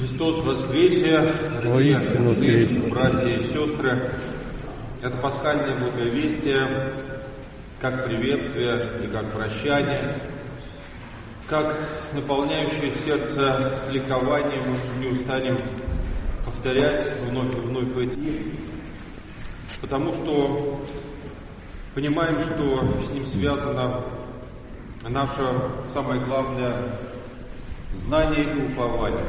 Христос воскресе, дорогие братья и сестры. Это пасхальное благовестие, как приветствие и как прощание, как наполняющее сердце ликованием, мы не устанем повторять вновь и вновь эти дни, потому что понимаем, что с ним связано наше самое главное знание и упование.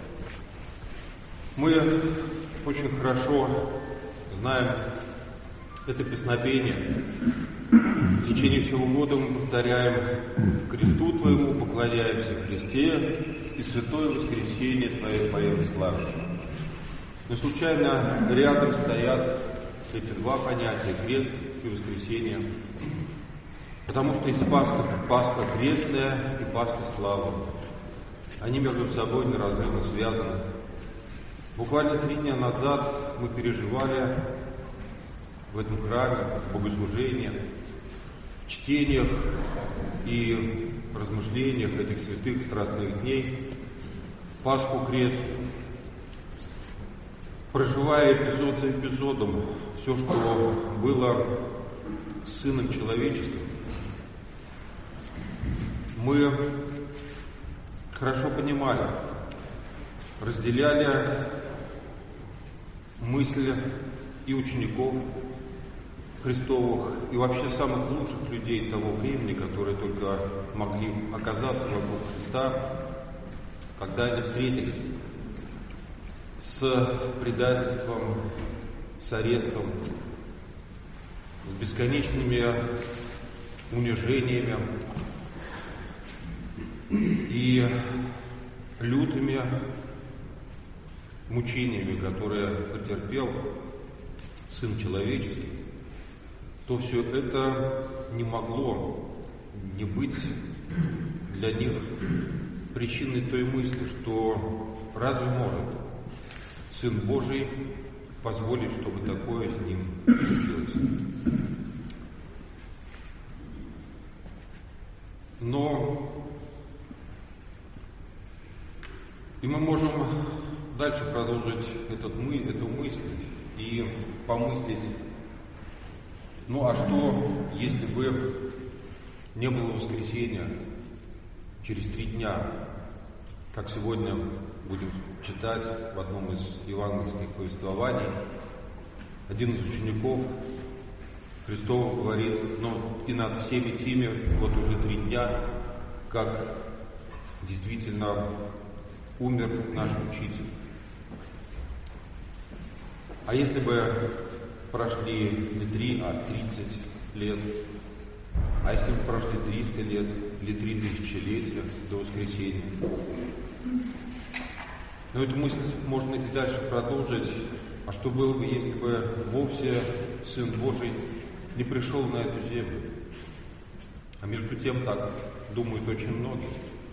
Мы очень хорошо знаем это песнопение. В течение всего года мы повторяем: «Кресту Твоему поклоняемся, Христе, и святое воскресение Твое поем славе». Не случайно рядом стоят эти два понятия — крест и воскресение, потому что есть Пасха крестная и Пасха славы. Они между собой неразрывно связаны. Буквально 3 дня назад мы переживали в этом храме, в богослужениях, в чтениях и размышлениях этих святых страстных дней Пасху крестную, проживая эпизод за эпизодом все, что было с Сыном Человеческим. Мы хорошо понимали, разделяли мысли и учеников Христовых, и вообще самых лучших людей того времени, которые только могли оказаться вокруг Христа, когда они встретились с предательством, с арестом, с бесконечными унижениями и лютыми мучениями, которые потерпел Сын Человеческий, то все это не могло не быть для них причиной той мысли, что разве может Сын Божий позволить, чтобы такое с ним случилось. Но и мы можем дальше продолжить эту мысль и помыслить: ну а что, если бы не было воскресения через 3 дня, как сегодня будем читать в одном из евангельских повествований. Один из учеников Христов говорит: и над всеми теми вот уже 3 дня, как действительно умер наш Учитель. А если бы прошли не 3, а 30 лет, а если бы прошли 300 лет или 3000 летия до воскресения? Но эту мысль можно и дальше продолжить. А что было бы, если бы вовсе Сын Божий не пришел на эту землю? А между тем так думают очень многие,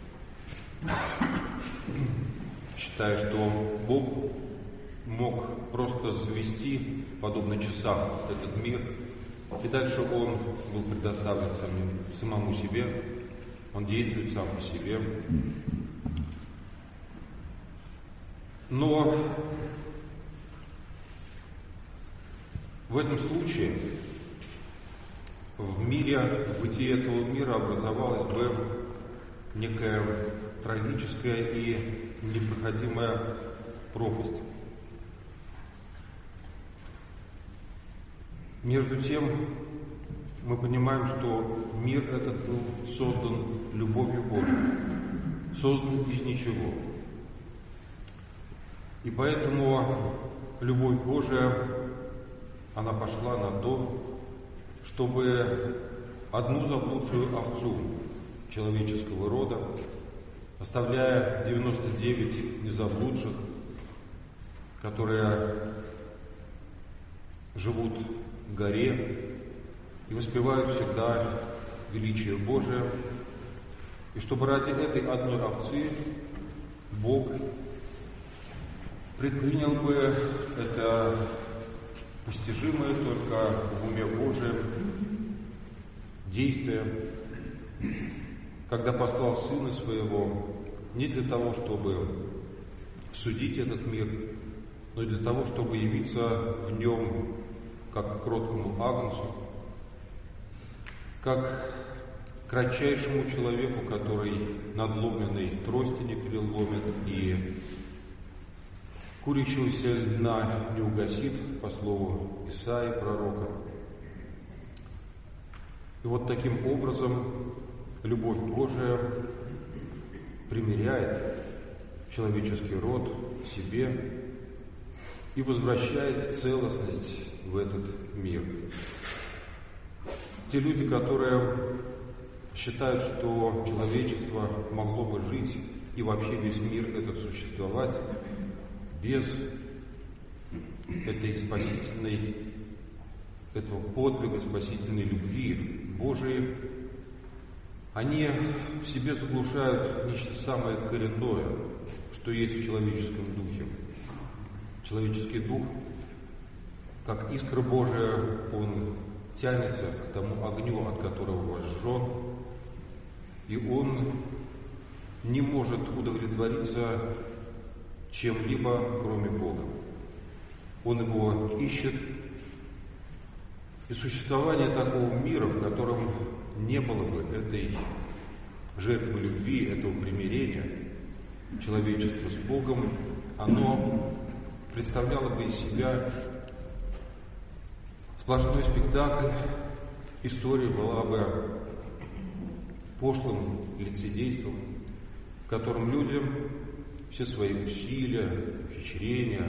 считая, что Бог мог просто завести, подобно часам, этот мир, и дальше Он был предоставлен самому себе, Он действует сам по себе. Но в этом случае в мире, в бытии этого мира образовалась бы некая трагическая и непроходимая пропасть. Между тем, мы понимаем, что мир этот был создан любовью Божией, создан из ничего. И поэтому любовь Божия, она пошла на то, чтобы одну заблудшую овцу человеческого рода, оставляя 99 незаблудших, которые живут в горе и воспевают всегда величие Божие, и чтобы ради этой одной овцы Бог предпринял бы это постижимое только в уме Божием действие, когда послал Сына Своего не для того, чтобы судить этот мир, но и для того, чтобы явиться в нем как к кроткому агнцу, как кратчайшему человеку, который надломленной трости не переломит и курящегося льна не угасит, по слову Исаии пророка. И вот таким образом любовь Божия примиряет человеческий род к себе и возвращает целостность в этот мир. Те люди, которые считают, что человечество могло бы жить и вообще весь мир этот существовать без этой спасительной, этого подвига спасительной любви Божией, они в себе заглушают нечто самое коренное, что есть в человеческом духе. Человеческий дух, как искра Божия, он тянется к тому огню, от которого возжжен, и он не может удовлетвориться чем-либо, кроме Бога. Он его ищет, и существование такого мира, в котором не было бы этой жертвы любви, этого примирения человечества с Богом, оно представляло бы из себя сплошной спектакль, история была бы пошлым лицедейством, в котором людям все свои усилия, ухищрения,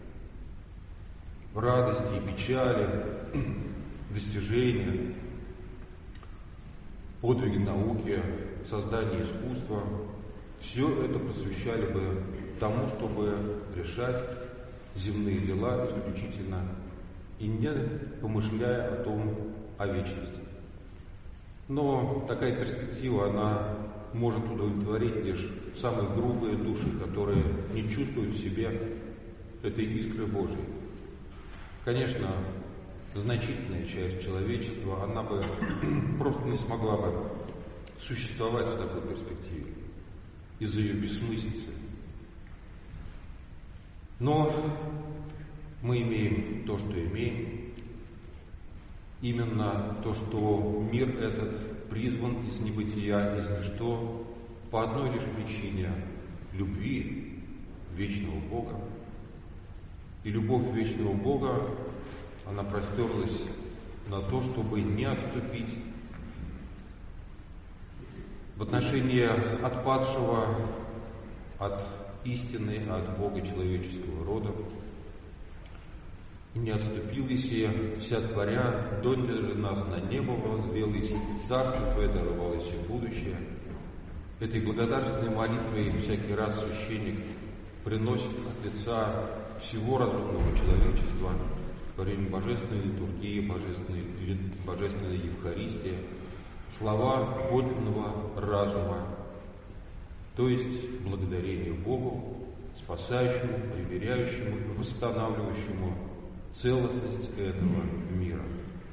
радости и печали, достижения, подвиги науки, создание искусства, все это посвящали бы тому, чтобы решать земные дела исключительно и не помышляя о вечности. Но такая перспектива, она может удовлетворить лишь самые грубые души, которые не чувствуют в себе этой искры Божией. Конечно, значительная часть человечества, она бы просто не смогла бы существовать в такой перспективе из-за ее бессмыслицы. Но мы имеем то, что имеем, именно то, что мир этот призван из небытия, из ничто, по одной лишь причине — любви вечного Бога. И любовь вечного Бога, она простерлась на то, чтобы не отступить в отношении отпадшего от истины, от Бога человеческого рода. И не отступил Иси, вся творя, донде же нас на небо возвел Иси, царство Твое даровало Иси будущее. Этой благодарственной молитвой всякий раз священник приносит от лица всего разумного человечества во время божественной литургии, божественной Евхаристии, слова подлинного разума, то есть благодарение Богу, спасающему, примиряющему и восстанавливающему целостность этого мира.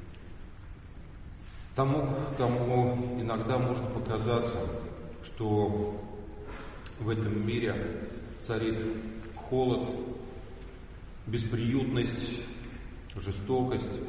Тому, кому иногда может показаться, что в этом мире царит холод, бесприютность, жестокость,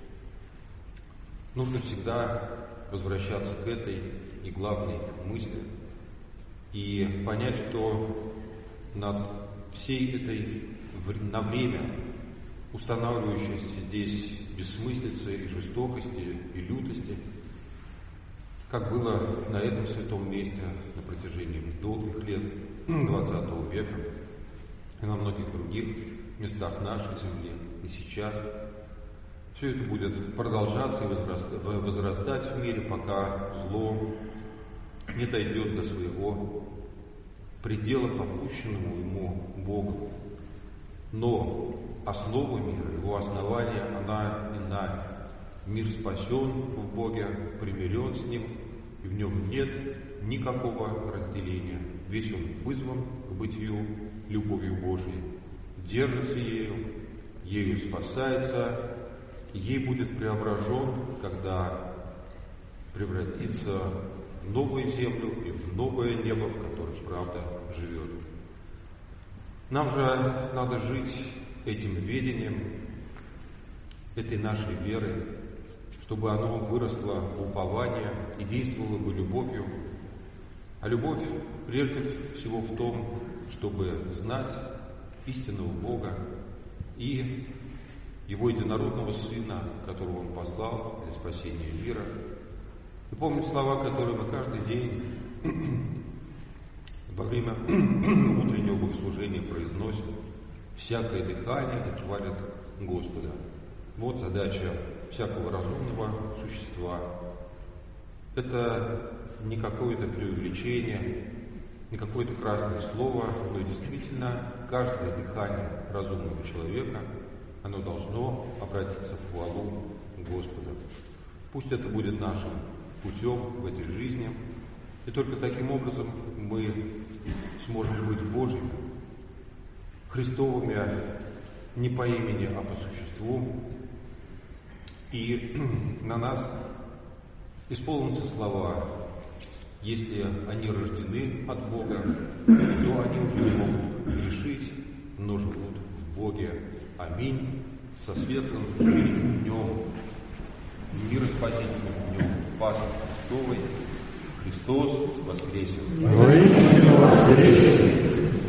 нужно всегда возвращаться к этой и главной мысли и понять, что над всей этой на время устанавливающейся здесь бессмыслицы и жестокости и лютости, как было на этом святом месте на протяжении долгих лет XX века и на многих других местах нашей земли и сейчас, все это будет продолжаться и возрастать в мире, пока зло не дойдет до своего предела, попущенному ему Богом. Но основа мира, его основание, она иная. Мир спасен в Боге, примирен с Ним, и в нем нет никакого разделения. Весь он вызван к бытию любовью Божией, держится ею спасается, и ей будет преображен, когда превратится в новую землю и в новое небо, в котором правда живет. Нам же надо жить этим ведением, этой нашей верой, чтобы оно выросло в упование и действовало бы любовью. А любовь прежде всего в том, чтобы знать истинного Бога и Его единородного Сына, которого Он послал для спасения мира. И помнить слова, которые мы каждый день во время утреннего богослужения произносим: «Всякое дыхание хвалит Господа». Вот задача всякого разумного существа. Это не какое-то преувеличение, не какое-то красное слово, но действительно каждое дыхание разумного человека, оно должно обратиться в хвалу Господа. Пусть это будет нашим путем в этой жизни, и только таким образом мы сможем быть Божьими, Христовыми не по имени, а по существу, и на нас исполнятся слова: если они рождены от Бога, то они уже не могут грешить, но живут в Боге. Аминь. Со светлым великим днем, мироспасительным днем Пасхи Христовой. Христос воскресе! Воистину воскресе!